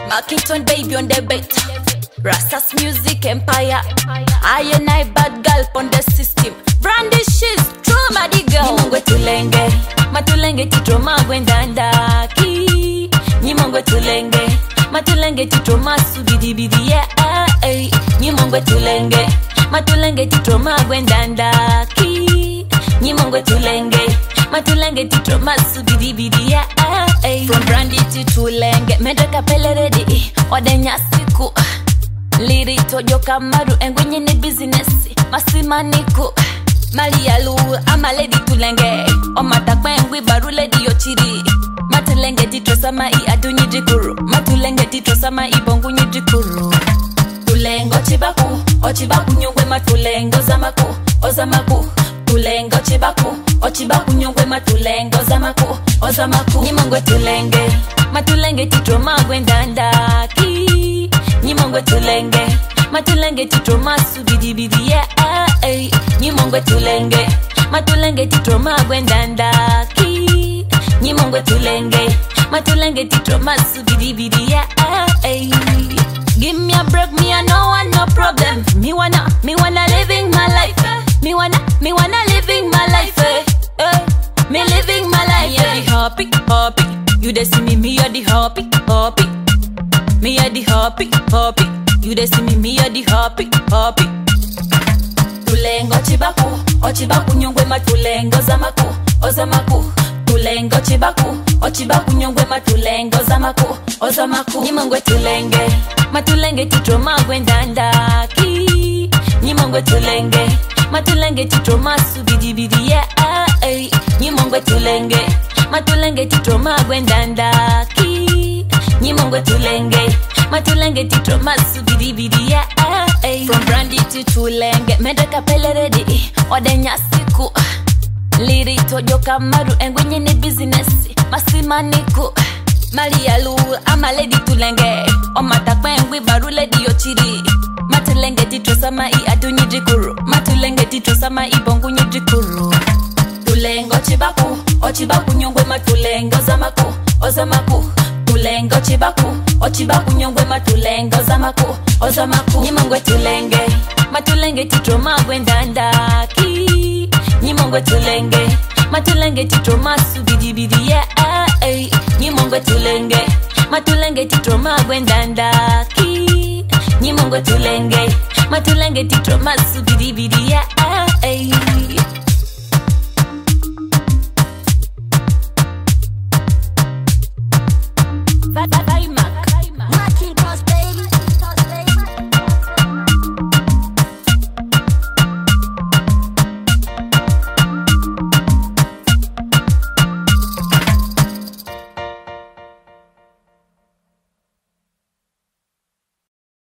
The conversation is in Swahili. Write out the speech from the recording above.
Back it on baby on the beat. Rastas Music Empire. I and I bad girl on the system. Brandy she's true body girl. Nimongwe tulenge, matulenge titroma gwendanda ki. Nimongwe tulenge, matulenge titroma subidi bidi yeah. Nimongwe tulenge, matulenge titroma gwendanda ki. Nimongwe tulenge, matulenge titroma subidi bidi yeah. From Brandy to tulenge, medaka pele ready. Odenya siku. Liri tojo kamaru engwenye ni business. Masimaniku. Maria Lu, I'm a lady tulenge. O matakwa engwi baru lady yochiri. Matulenge titrosama I adunyi jikuru. Matulenge titrosama I bongu nyijikuru. Tulengo chibaku, ochibaku nyungwe matulengo zamaku, ozamaku. Tulengo chibaku, ochibaku nyungwe matulengo zamaku, ozamaku. Nimongwe tulenge, matulenge titroma gwendanda ki. Nimongwe tulenge, matulenge titroma subidi bidi yeah. Nimongwe tulenge, matulenge titroma gwendanda ki. Nimongwe tulenge, matulenge titroma subidi bidi yeah. Give me a break, me I no want no problem. Me wanna living my life. Me wanna living my life. Me living my life. Me a the happy. You dey see me a the happy. Me a the happy. You dey see me a the happy. Tulengo chibaku nyongwe matulengo zamaku, ozamaku. Tulengo chibaku nyongwe matulengo zamaku, ozamaku. Nimongwe tulenge, matulenge titroma gwendanda ki. Nimongwe tulenge, matulenge titroma subidi bidi yeah. Nimongwe tulenge, matulenge titroma gwendanda ki. Nimongwe tulenge, matulenge titroma subidi bidi yeah. From Brandy to tulenge, medaka pele ready. Odenya siku. Liri tojo kamaru engwenye ni business. Masimaniku. Maria Lu, I'm a lady tulenge. O matakwa engwi baru lady yochiri. Matulenge titrosama I adunyi jikuru. Matulenge titrosama I bongu nyijikuru. Tulengo chibaku, ochibaku nyongwe matulengo zamaku, ozamaku. Tulengo chibaku nyongwe matulengo zamaku, ozamaku. Nimongwe tulenge, matulenge titroma gwendanda ki. Nimongwe tulenge, matulenge titroma subidi bidi yeah. Nimongwe tulenge, matulenge titroma gwendanda ki. Nimongwe tulenge, matulenge titroma subidi bidi yeah.